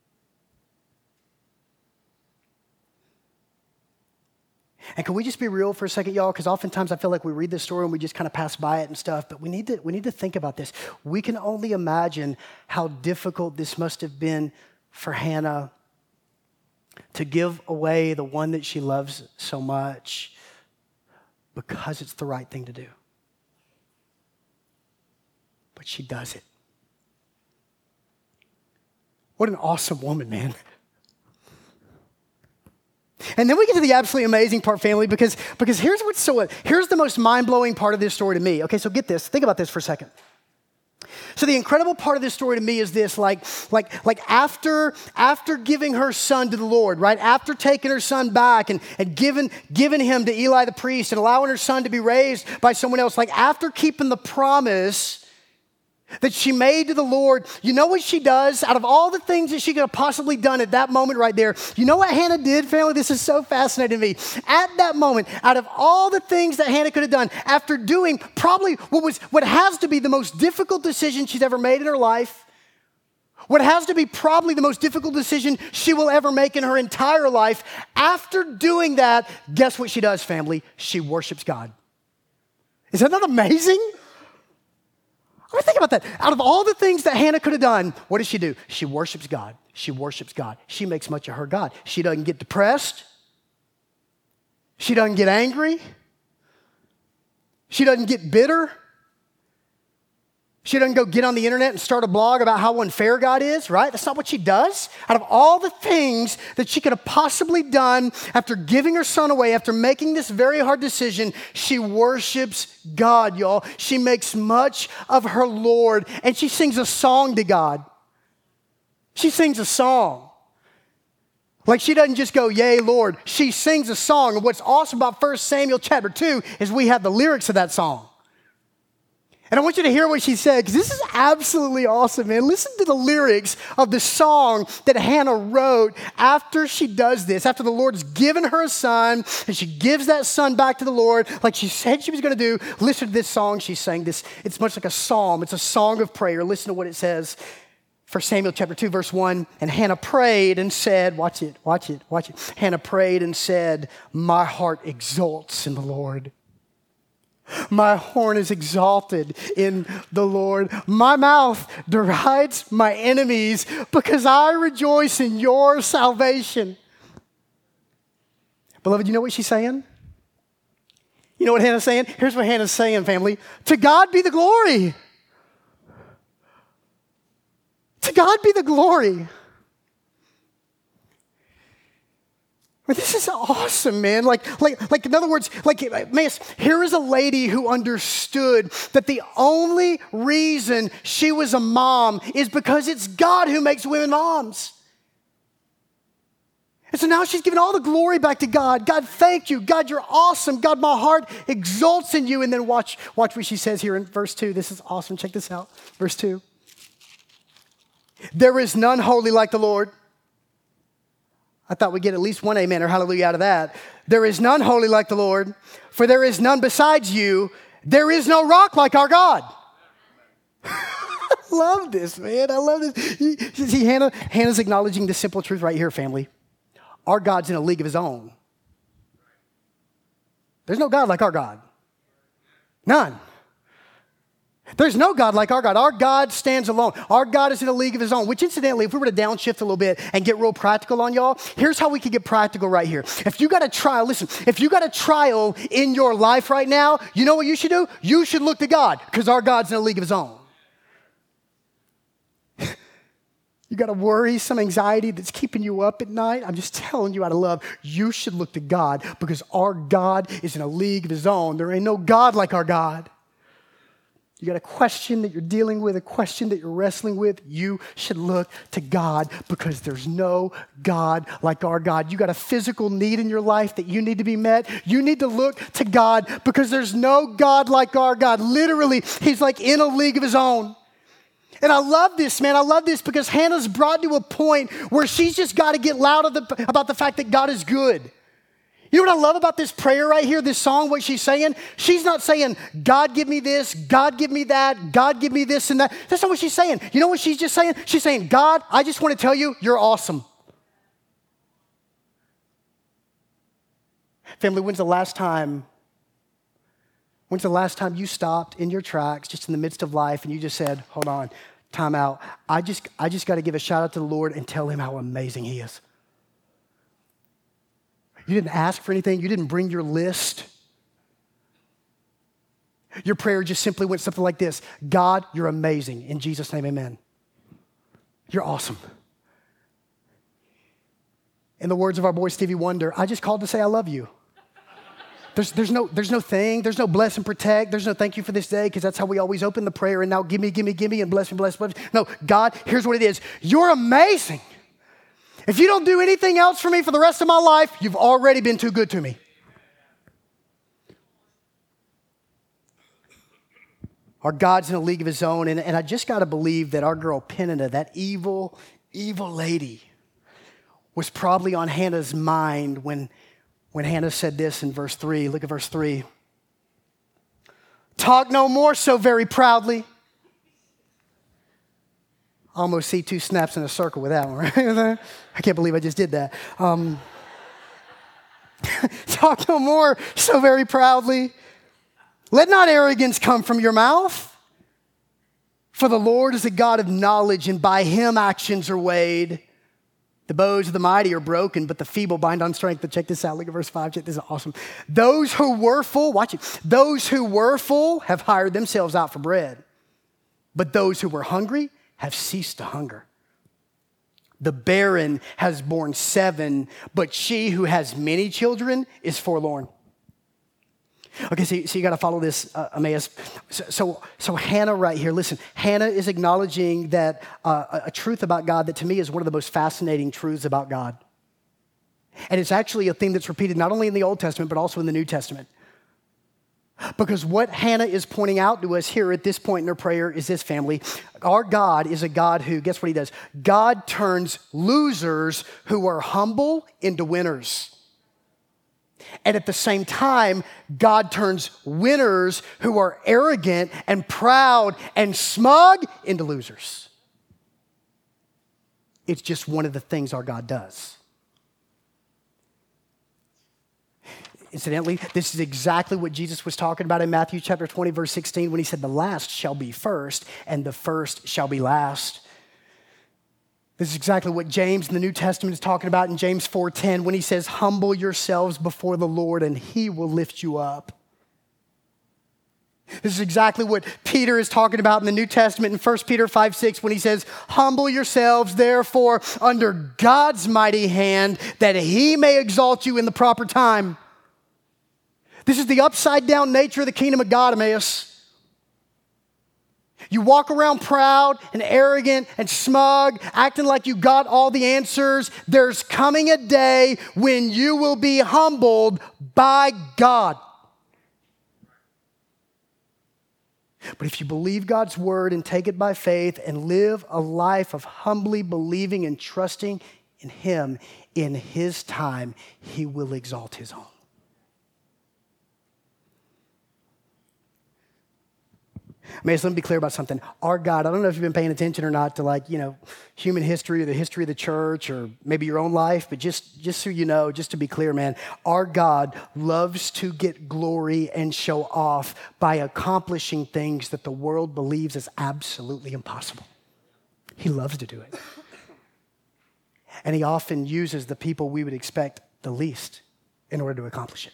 And can we just be real for a second, y'all? Because oftentimes I feel like we read this story and we just kind of pass by it and stuff, but we need to think about this. We can only imagine how difficult this must have been for Hannah to give away the one that she loves so much because it's the right thing to do. But she does it. What an awesome woman, man. And then we get to the absolutely amazing part, family, because here's the most mind-blowing part of this story to me. Okay, so get this. Think about this for a second. So the incredible part of this story to me is this, like after giving her son to the Lord, right? After taking her son back and giving him to Eli the priest and allowing her son to be raised by someone else, like after keeping the promise that she made to the Lord, you know what she does? Out of all the things that she could have possibly done at that moment right there, you know what Hannah did, family? This is so fascinating to me. At that moment, out of all the things that Hannah could have done, after doing probably what has to be the most difficult decision she's ever made in her life, what has to be probably the most difficult decision she will ever make in her entire life, after doing that, guess what she does, family? She worships God. Is that not amazing? I mean, think about that. Out of all the things that Hannah could have done, what does she do? She worships God. She worships God. She makes much of her God. She doesn't get depressed. She doesn't get angry. She doesn't get bitter. She doesn't go get on the internet and start a blog about how unfair God is, right? That's not what she does. Out of all the things that she could have possibly done after giving her son away, after making this very hard decision, she worships God, y'all. She makes much of her Lord, and she sings a song to God. She sings a song. Like she doesn't just go, yay, Lord. She sings a song. And what's awesome about 1 Samuel chapter 2 is we have the lyrics of that song. And I want you to hear what she said, because this is absolutely awesome, man. Listen to the lyrics of the song that Hannah wrote after she does this, after the Lord's given her a son, and she gives that son back to the Lord like she said she was going to do. Listen to this song she sang. It's much like a psalm. It's a song of prayer. Listen to what it says. 1 Samuel chapter 2, verse 1, and Hannah prayed and said, watch it. Hannah prayed and said, my heart exults in the Lord. My horn is exalted in the Lord. My mouth derides my enemies because I rejoice in your salvation. Beloved, you know what she's saying? You You know what Hannah's saying? Here's what Hannah's saying, family. To God be the glory. To God be the glory. This is awesome, man. Like in other words, here is a lady who understood that the only reason she was a mom is because it's God who makes women moms. And so now she's giving all the glory back to God. God, thank you. God, you're awesome. God, my heart exalts in you. And then watch what she says here in verse 2. This is awesome. Check this out. Verse 2. There is none holy like the Lord. I thought we'd get at least one amen or hallelujah out of that. There is none holy like the Lord, for there is none besides you. There is no rock like our God. I love this, man. I love this. See, Hannah's acknowledging the simple truth right here, family. Our God's in a league of his own. There's no God like our God. None. There's no God like our God. Our God stands alone. Our God is in a league of his own, which incidentally, if we were to downshift a little bit and get real practical on y'all, here's how we could get practical right here. If you got a trial, listen, if you got a trial in your life right now, you know what you should do? You should look to God because our God's in a league of his own. You got a worry, some anxiety that's keeping you up at night. I'm just telling you out of love, you should look to God because our God is in a league of his own. There ain't no God like our God. You got a question that you're dealing with, a question that you're wrestling with, you should look to God because there's no God like our God. You got a physical need in your life that you need to be met. You need to look to God because there's no God like our God. Literally, he's like in a league of his own. And I love this, man. I love this because Hannah's brought to a point where she's just got to get loud about the fact that God is good. You know what I love about this prayer right here, this song, what she's saying? She's not saying, God, give me this, God, give me that, God, give me this and that. That's not what she's saying. You know what she's just saying? She's saying, God, I just want to tell you, you're awesome. Family, when's the last time you stopped in your tracks, just in the midst of life, and you just said, hold on, time out. I just got to give a shout out to the Lord and tell him how amazing he is. You didn't ask for anything. You didn't bring your list. Your prayer just simply went something like this. God, you're amazing. In Jesus' name, amen. You're awesome. In the words of our boy Stevie Wonder, I just called to say I love you. There's no thing. There's no bless and protect. There's no thank you for this day because that's how we always open the prayer and now give me, and bless me, bless. No, God, here's what it is. You're amazing. If you don't do anything else for me for the rest of my life, you've already been too good to me. Our God's in a league of his own, and I just got to believe that our girl Peninnah, that evil, evil lady, was probably on Hannah's mind when Hannah said this in verse 3. Look at verse 3. Talk no more so very proudly. I almost see two snaps in a circle with that one, right? I can't believe I just did that. Talk no more so very proudly. Let not arrogance come from your mouth. For the Lord is a God of knowledge, and by him actions are weighed. The bows of the mighty are broken, but the feeble bind on strength. But check this out. Look at verse 5. Check this is awesome. Those who were full, watch it. Those who were full have hired themselves out for bread. But those who were hungry have ceased to hunger. The barren has borne 7, but she who has many children is forlorn. Okay, so you got to follow this, Emmaus. So Hannah right here, listen, Hannah is acknowledging that a truth about God that to me is one of the most fascinating truths about God. And it's actually a theme that's repeated not only in the Old Testament, but also in the New Testament. Because what Hannah is pointing out to us here at this point in her prayer is this, family. Our God is a God who, guess what he does? God turns losers who are humble into winners. And at the same time, God turns winners who are arrogant and proud and smug into losers. It's just one of the things our God does. Incidentally, this is exactly what Jesus was talking about in Matthew chapter 20, verse 16, when he said, the last shall be first, and the first shall be last. This is exactly what James in the New Testament is talking about in James 4:10, when he says, humble yourselves before the Lord, and he will lift you up. This is exactly what Peter is talking about in the New Testament in 1 Peter 5:6 when he says, humble yourselves, therefore, under God's mighty hand, that he may exalt you in the proper time. This is the upside down nature of the kingdom of God, Emmaus. You walk around proud and arrogant and smug, acting like you got all the answers. There's coming a day when you will be humbled by God. But if you believe God's word and take it by faith and live a life of humbly believing and trusting in him, in his time, he will exalt his own. Let me be clear about something. Our God, I don't know if you've been paying attention or not to human history or the history of the church or maybe your own life, but just so you know, just to be clear, man, our God loves to get glory and show off by accomplishing things that the world believes is absolutely impossible. He loves to do it. And he often uses the people we would expect the least in order to accomplish it.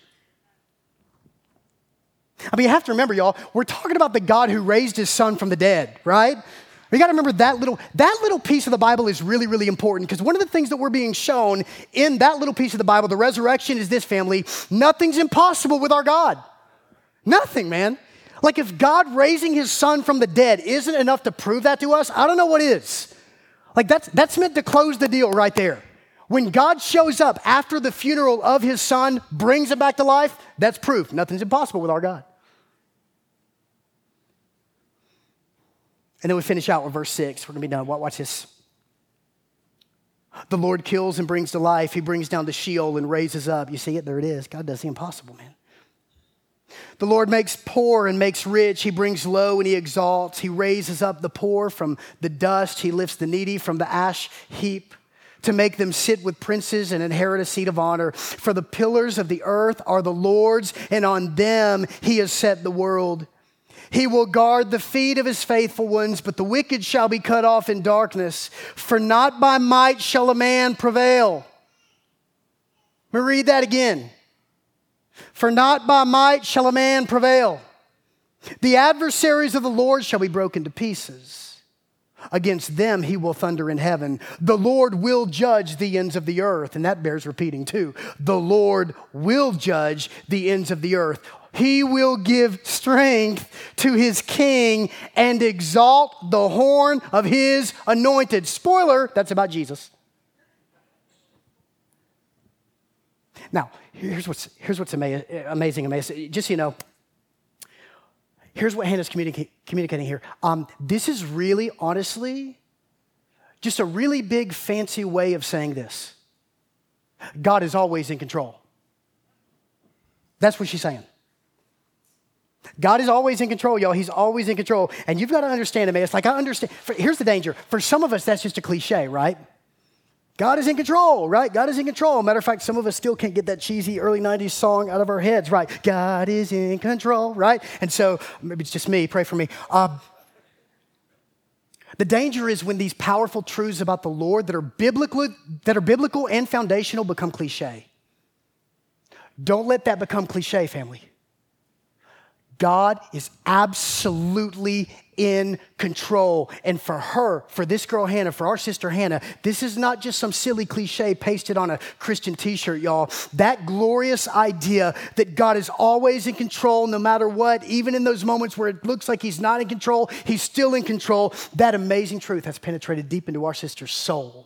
You have to remember, y'all, we're talking about the God who raised his son from the dead, right? You got to remember that little piece of the Bible is really, really important because one of the things that we're being shown in that little piece of the Bible, the resurrection, is this, family: nothing's impossible with our God. Nothing, man. If God raising his son from the dead isn't enough to prove that to us, I don't know what is. That's meant to close the deal right there. When God shows up after the funeral of his son, brings him back to life, that's proof. Nothing's impossible with our God. And then we finish out with verse 6. We're going to be done. Watch this. The Lord kills and brings to life. He brings down to Sheol and raises up. You see it? There it is. God does the impossible, man. The Lord makes poor and makes rich. He brings low and he exalts. He raises up the poor from the dust. He lifts the needy from the ash heap to make them sit with princes and inherit a seat of honor. For the pillars of the earth are the Lord's, and on them he has set the world. He will guard the feet of his faithful ones, but the wicked shall be cut off in darkness. For not by might shall a man prevail. Let me read that again. For not by might shall a man prevail. The adversaries of the Lord shall be broken to pieces. Against them he will thunder in heaven. The Lord will judge the ends of the earth. And that bears repeating too. The Lord will judge the ends of the earth. He will give strength to his king and exalt the horn of his anointed. Spoiler, that's about Jesus. Now, here's what's amazing. Just so you know, here's what Hannah's communicating here. This is really, honestly, just a really big, fancy way of saying this. God is always in control. That's what she's saying. God is always in control, y'all. He's always in control. And you've got to understand it, man. It's I understand. Here's the danger. For some of us, that's just a cliche, right? God is in control, right? God is in control. Matter of fact, some of us still can't get that cheesy early 90s song out of our heads, right? God is in control, right? And so, maybe it's just me. Pray for me. The danger is when these powerful truths about the Lord that are biblical and foundational become cliche. Don't let that become cliche, family. God is absolutely in control. And for this girl Hannah, for our sister Hannah, this is not just some silly cliche pasted on a Christian t-shirt, y'all. That glorious idea that God is always in control no matter what, even in those moments where it looks like he's not in control, he's still in control. That amazing truth has penetrated deep into our sister's soul.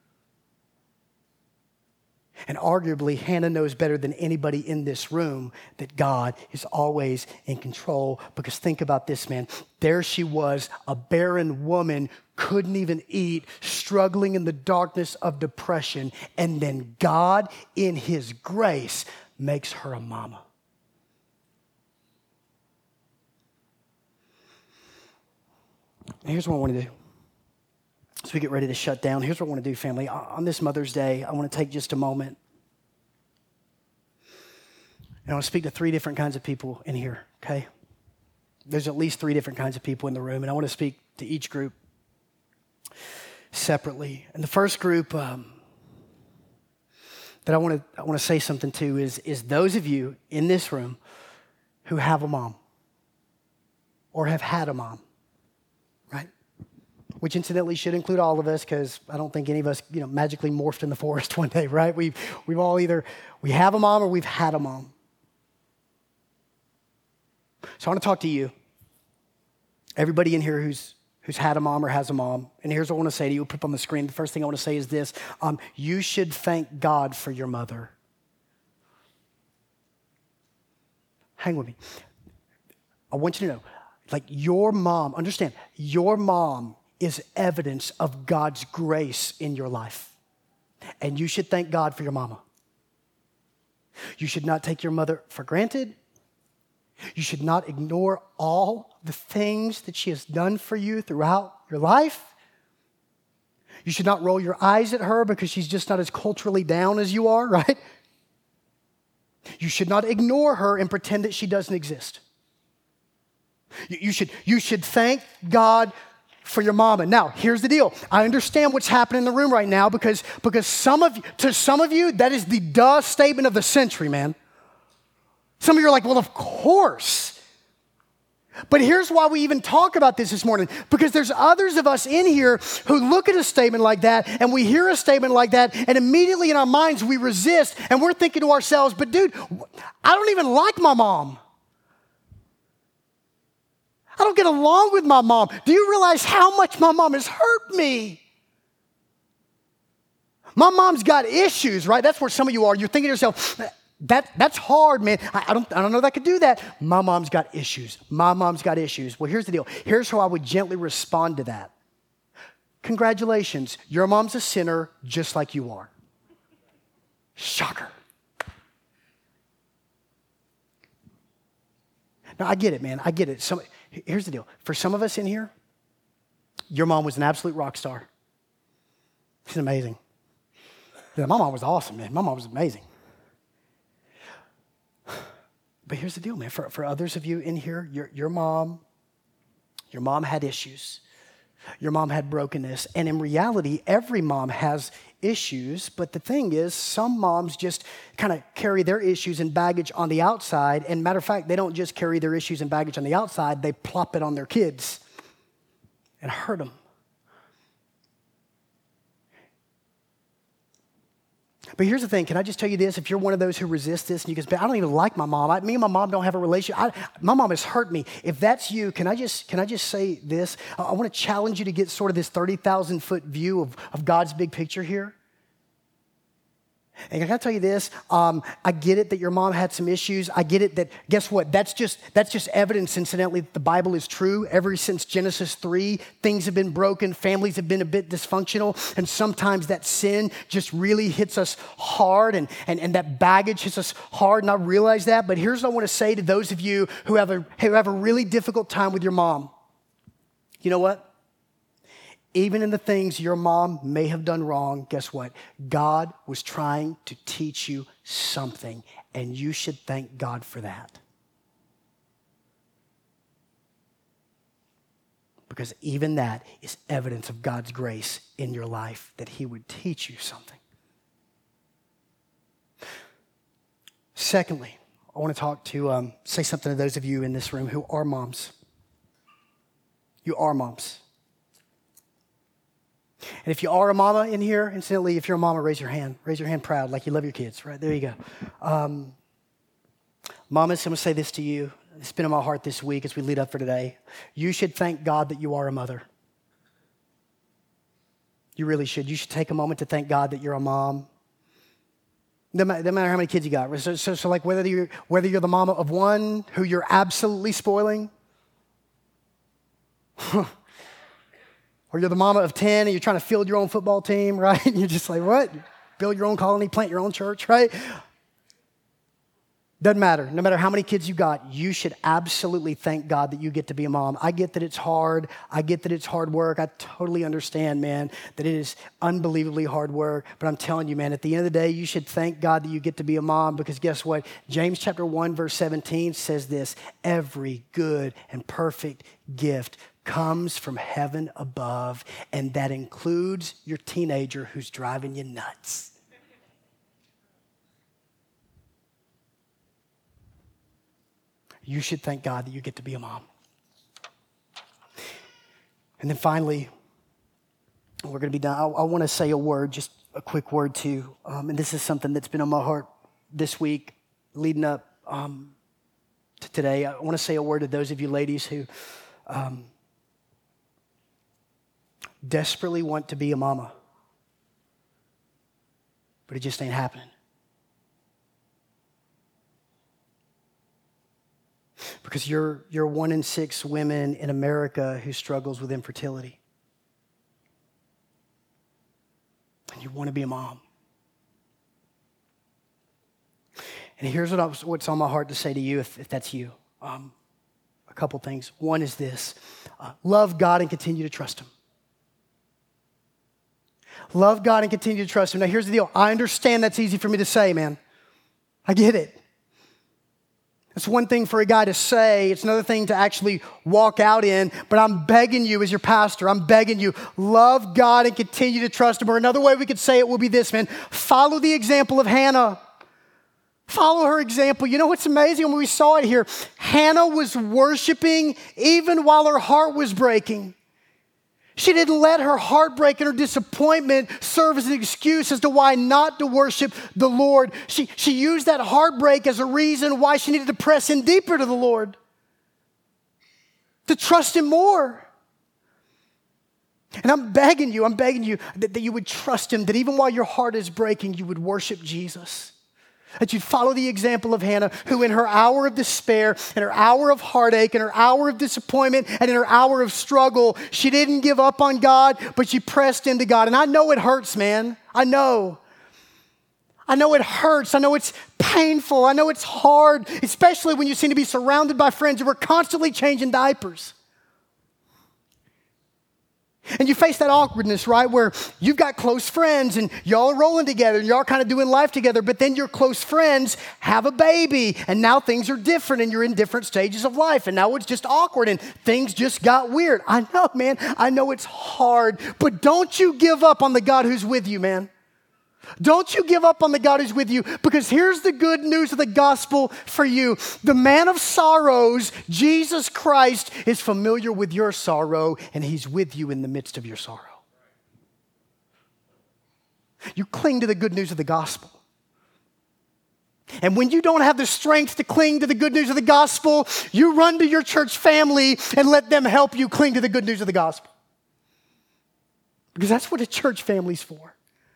And arguably, Hannah knows better than anybody in this room that God is always in control. Because think about this, man. There she was, a barren woman, couldn't even eat, struggling in the darkness of depression. And then God, in his grace, makes her a mama. And here's what I want to do. As we get ready to shut down, here's what I want to do, family. On this Mother's Day, I want to take just a moment. And I want to speak to 3 different kinds of people in here, okay? There's at least 3 different kinds of people in the room, and I want to speak to each group separately. And the first group that I want to say something to is those of you in this room who have a mom. or have had a mom, right? Which incidentally should include all of us, because I don't think any of us, magically morphed in the forest one day, right? We've all either we have a mom or we've had a mom. So I want to talk to you, everybody in here who's had a mom or has a mom. And here's what I want to say to you. We'll put up on the screen. The first thing I want to say is this. You should thank God for your mother. Hang with me. I want you to know, your mom, understand, your mom is evidence of God's grace in your life. And you should thank God for your mama. You should not take your mother for granted. You should not ignore all the things that she has done for you throughout your life. You should not roll your eyes at her because she's just not as culturally down as you are, right? You should not ignore her and pretend that she doesn't exist. You should thank God for your mama. Now, here's the deal. I understand what's happening in the room right now because to some of you, that is the duh statement of the century, man. Some of you are like, well, of course. But here's why we even talk about this morning. Because there's others of us in here who look at a statement like that, and we hear a statement like that, and immediately in our minds we resist, and we're thinking to ourselves, but dude, I don't even like my mom. I don't get along with my mom. Do you realize how much my mom has hurt me? My mom's got issues, right? That's where some of you are. You're thinking to yourself, that's hard, man. I don't know that I could do that. My mom's got issues. My mom's got issues. Well, here's the deal. Here's how I would gently respond to that. Congratulations. Your mom's a sinner just like you are. Shocker. Now, I get it, man. I get it. Here's the deal. For some of us in here, your mom was an absolute rock star. She's amazing. Yeah, my mom was awesome, man. My mom was amazing. But here's the deal, man. For others of you in here, your mom had issues. Your mom had brokenness. And in reality, every mom has issues. But the thing is, some moms just kind of carry their issues and baggage on the outside. And matter of fact, they don't just carry their issues and baggage on the outside. They plop it on their kids and hurt them. But here's the thing. Can I just tell you this? If you're one of those who resist this and you go, I don't even like my mom. Me and my mom don't have a relationship. My mom has hurt me. If that's you, can I just say this? I want to challenge you to get sort of this 30,000-foot view of God's big picture here. And I got to tell you this, I get it that your mom had some issues. I get it that, guess what? That's just evidence, incidentally, that the Bible is true. Ever since Genesis 3, things have been broken, families have been a bit dysfunctional, and sometimes that sin just really hits us hard, and that baggage hits us hard, and I realize that. But here's what I want to say to those of you who have a really difficult time with your mom. You know what? Even in the things your mom may have done wrong, guess what? God was trying to teach you something, and you should thank God for that. Because even that is evidence of God's grace in your life, that He would teach you something. Secondly, I want to say something to those of you in this room who are moms. You are moms. And if you are a mama in here, incidentally, if you're a mama, raise your hand. Raise your hand proud, like you love your kids, right? There you go. Mamas, I'm going to say this to you. It's been in my heart this week as we lead up for today. You should thank God that you are a mother. You really should. You should take a moment to thank God that you're a mom. No matter how many kids you got. So like whether you're the mama of one who you're absolutely spoiling, or you're the mama of 10 and you're trying to field your own football team, right? And you're just like, what? Build your own colony, plant your own church, right? Doesn't matter. No matter how many kids you got, you should absolutely thank God that you get to be a mom. I get that it's hard. I get that it's hard work. I totally understand, man, that it is unbelievably hard work. But I'm telling you, man, at the end of the day, you should thank God that you get to be a mom, because guess what? James chapter 1, verse 17 says this: every good and perfect gift comes from heaven above, and that includes your teenager who's driving you nuts. You should thank God that you get to be a mom. And then finally, we're going to be done. I want to say a word, just a quick word too. And this is something that's been on my heart this week leading up to today. I want to say a word to those of you ladies who desperately want to be a mama, but it just ain't happening. Because you're 1 in 6 women in America who struggles with infertility. And you want to be a mom. And here's what's on my heart to say to you if that's you. A couple things. One is this. Love God and continue to trust Him. Love God and continue to trust Him. Now here's the deal. I understand that's easy for me to say, man. I get it. It's one thing for a guy to say, it's another thing to actually walk out in, but I'm begging you as your pastor, I'm begging you, love God and continue to trust Him. Or another way we could say it will be this, man, follow the example of Hannah. Follow her example. You know what's amazing? When we saw it here, Hannah was worshiping even while her heart was breaking. She didn't let her heartbreak and her disappointment serve as an excuse as to why not to worship the Lord. She used that heartbreak as a reason why she needed to press in deeper to the Lord, to trust Him more. And I'm begging you that you would trust Him, that even while your heart is breaking, you would worship Jesus. That you'd follow the example of Hannah, who in her hour of despair, in her hour of heartache, in her hour of disappointment, and in her hour of struggle, she didn't give up on God, but she pressed into God. And I know it hurts, man. I know it hurts. I know it's painful. I know it's hard, especially when you seem to be surrounded by friends who are constantly changing diapers. And you face that awkwardness, right, where you've got close friends and y'all are rolling together and y'all kind of doing life together, but then your close friends have a baby and now things are different and you're in different stages of life and now it's just awkward and things just got weird. I know, man. I know it's hard, but don't you give up on the God who's with you, man. Don't you give up on the God who's with you, because here's the good news of the gospel for you. The man of sorrows, Jesus Christ, is familiar with your sorrow, and He's with you in the midst of your sorrow. You cling to the good news of the gospel. And when you don't have the strength to cling to the good news of the gospel, you run to your church family and let them help you cling to the good news of the gospel. Because that's what a church family's for.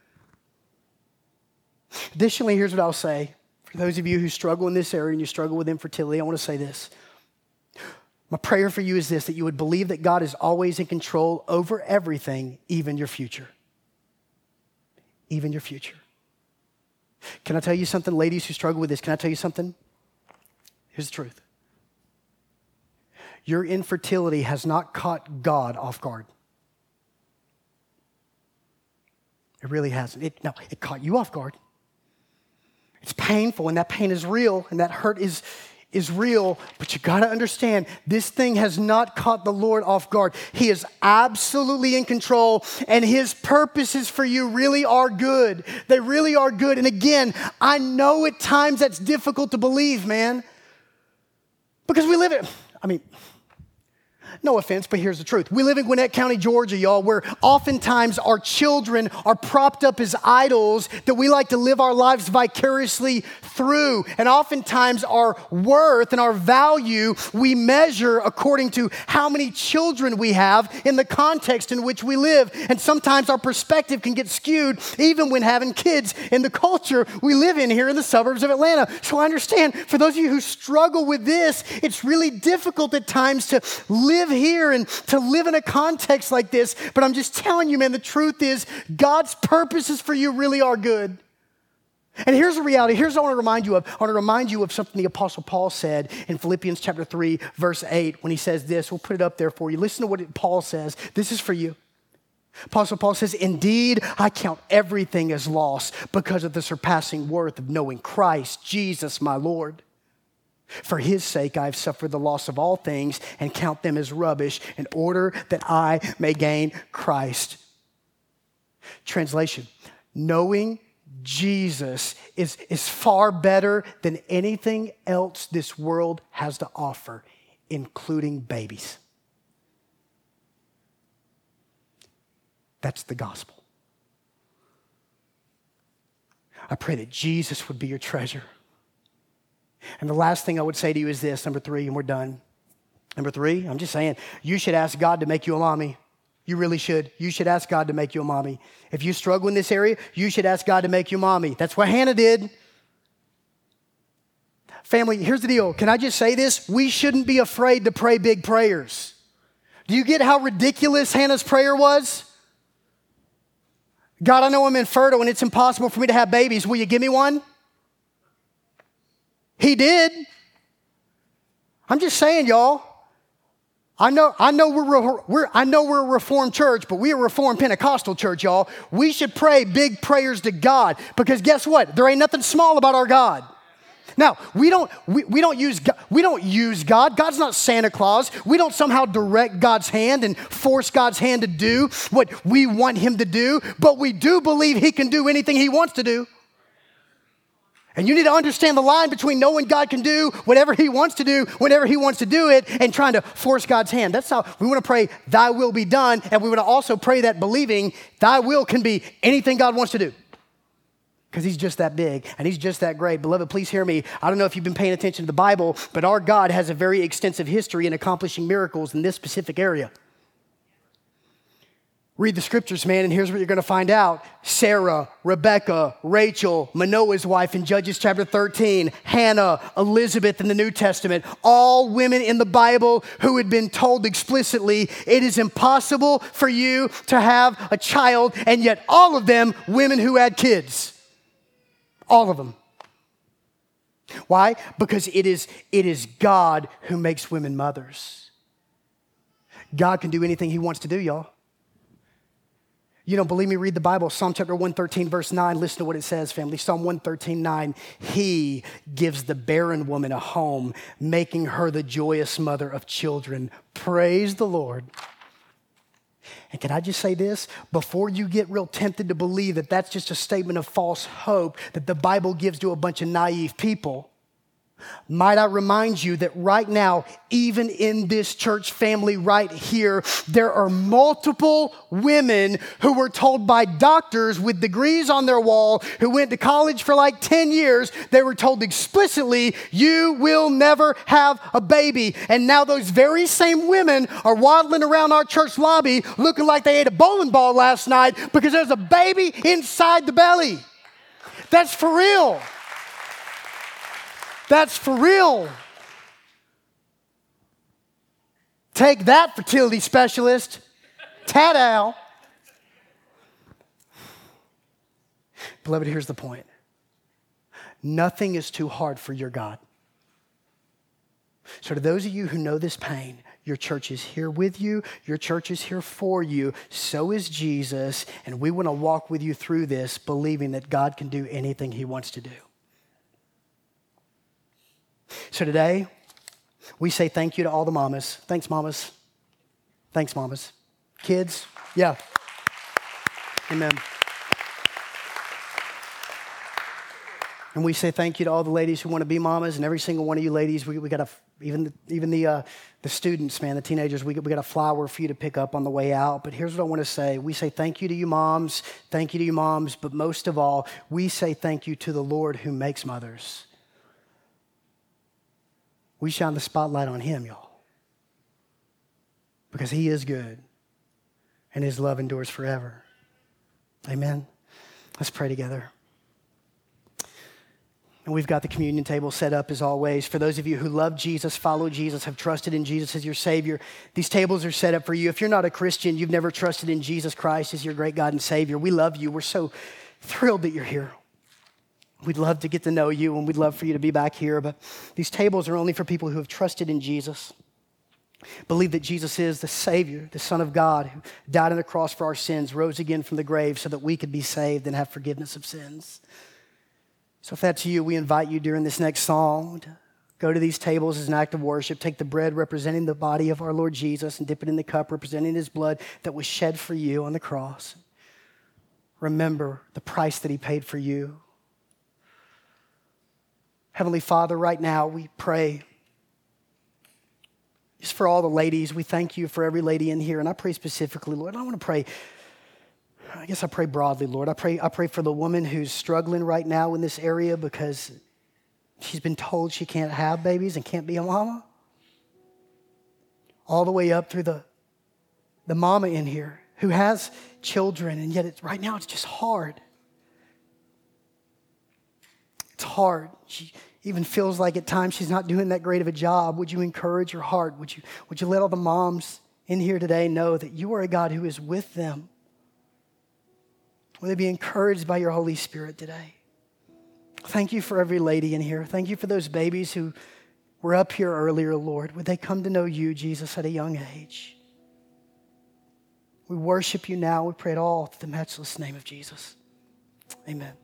Additionally, here's what I'll say. For those of you who struggle in this area and you struggle with infertility, I want to say this. My prayer for you is this, that you would believe that God is always in control over everything, even your future. Even your future. Can I tell you something, ladies who struggle with this? Can I tell you something? Here's the truth. Your infertility has not caught God off guard. It really hasn't. It caught you off guard. It's painful, and that pain is real, and that hurt is real, but you got to understand, this thing has not caught the Lord off guard. He is absolutely in control, and His purposes for you really are good. They really are good. And again, I know at times that's difficult to believe, man, because we live it. No offense, but here's the truth. We live in Gwinnett County, Georgia, y'all, where oftentimes our children are propped up as idols that we like to live our lives vicariously through. And oftentimes our worth and our value we measure according to how many children we have in the context in which we live. And sometimes our perspective can get skewed even when having kids in the culture we live in here in the suburbs of Atlanta. So I understand, for those of you who struggle with this, it's really difficult at times to live here and to live in a context like this. But I'm just telling you, man, the truth is God's purposes for you really are good. And here's the reality. Here's what I want to remind you of. I want to remind you of something the Apostle Paul said in Philippians chapter 3, verse 8, when he says this. We'll put it up there for you. Listen to what Paul says. This is for you. Apostle Paul says, "Indeed, I count everything as loss because of the surpassing worth of knowing Christ, Jesus, my Lord. For His sake, I have suffered the loss of all things and count them as rubbish in order that I may gain Christ." Translation: knowing Jesus is far better than anything else this world has to offer, including babies. That's the gospel. I pray that Jesus would be your treasure. And the last thing I would say to you is this, number 3, and we're done. Number 3, I'm just saying, you should ask God to make you a mommy. You really should. You should ask God to make you a mommy. If you struggle in this area, you should ask God to make you a mommy. That's what Hannah did. Family, here's the deal. Can I just say this? We shouldn't be afraid to pray big prayers. Do you get how ridiculous Hannah's prayer was? God, I know I'm infertile and it's impossible for me to have babies. Will you give me one? He did. I'm just saying, y'all. I know we're a Reformed church, but we're a Reformed Pentecostal church, y'all. We should pray big prayers to God because guess what? There ain't nothing small about our God. Now, we don't use God. God's not Santa Claus. We don't somehow direct God's hand and force God's hand to do what we want him to do, but we do believe he can do anything he wants to do. And you need to understand the line between knowing God can do whatever he wants to do, whenever he wants to do it, and trying to force God's hand. That's how we want to pray, thy will be done, and we want to also pray that believing thy will can be anything God wants to do. Because he's just that big and he's just that great. Beloved, please hear me. I don't know if you've been paying attention to the Bible, but our God has a very extensive history in accomplishing miracles in this specific area. Read the scriptures, man, and here's what you're going to find out. Sarah, Rebecca, Rachel, Manoah's wife in Judges chapter 13, Hannah, Elizabeth in the New Testament, all women in the Bible who had been told explicitly, it is impossible for you to have a child, and yet all of them, women who had kids. All of them. Why? Because it is God who makes women mothers. God can do anything he wants to do, y'all. You don't believe me? Read the Bible. Psalm chapter 113, verse 9. Listen to what it says, family. Psalm 113, 9. He gives the barren woman a home, making her the joyous mother of children. Praise the Lord. And can I just say this? Before you get real tempted to believe that that's just a statement of false hope that the Bible gives to a bunch of naive people, might I remind you that right now, even in this church family right here, there are multiple women who were told by doctors with degrees on their wall who went to college for like 10 years, they were told explicitly, you will never have a baby. And now those very same women are waddling around our church lobby looking like they ate a bowling ball last night because there's a baby inside the belly. That's for real. That's for real. Take that, fertility specialist. Ta-dow. Beloved, here's the point. Nothing is too hard for your God. So to those of you who know this pain, your church is here with you. Your church is here for you. So is Jesus. And we want to walk with you through this, believing that God can do anything he wants to do. So today, we say thank you to all the mamas. Thanks, mamas. Thanks, mamas. Kids, yeah. Amen. And we say thank you to all the ladies who want to be mamas, and every single one of you ladies, we got even the students, man, the teenagers, we got a flower for you to pick up on the way out. But here's what I want to say. We say thank you to you moms, but most of all, we say thank you to the Lord who makes mothers. We shine the spotlight on him, y'all. Because he is good and his love endures forever. Amen. Let's pray together. And we've got the communion table set up as always. For those of you who love Jesus, follow Jesus, have trusted in Jesus as your Savior, these tables are set up for you. If you're not a Christian, you've never trusted in Jesus Christ as your great God and Savior, we love you. We're so thrilled that you're here. We'd love to get to know you, and we'd love for you to be back here. But these tables are only for people who have trusted in Jesus, believe that Jesus is the Savior, the Son of God, who died on the cross for our sins, rose again from the grave so that we could be saved and have forgiveness of sins. So if that's you, we invite you during this next song to go to these tables as an act of worship. Take the bread representing the body of our Lord Jesus and dip it in the cup representing his blood that was shed for you on the cross. Remember the price that he paid for you. Heavenly Father, right now we pray just for all the ladies. We thank you for every lady in here. And I pray specifically, Lord, I want to pray I guess I pray broadly, Lord. I pray for the woman who's struggling right now in this area because she's been told she can't have babies and can't be a mama. All the way up through the mama in here who has children, and yet right now it's just hard. It's hard. She even feels like at times she's not doing that great of a job. Would you encourage her heart? Would you let all the moms in here today know that you are a God who is with them? Will they be encouraged by your Holy Spirit today? Thank you for every lady in here. Thank you for those babies who were up here earlier, Lord. Would they come to know you, Jesus, at a young age? We worship you now. We pray it all in the matchless name of Jesus. Amen.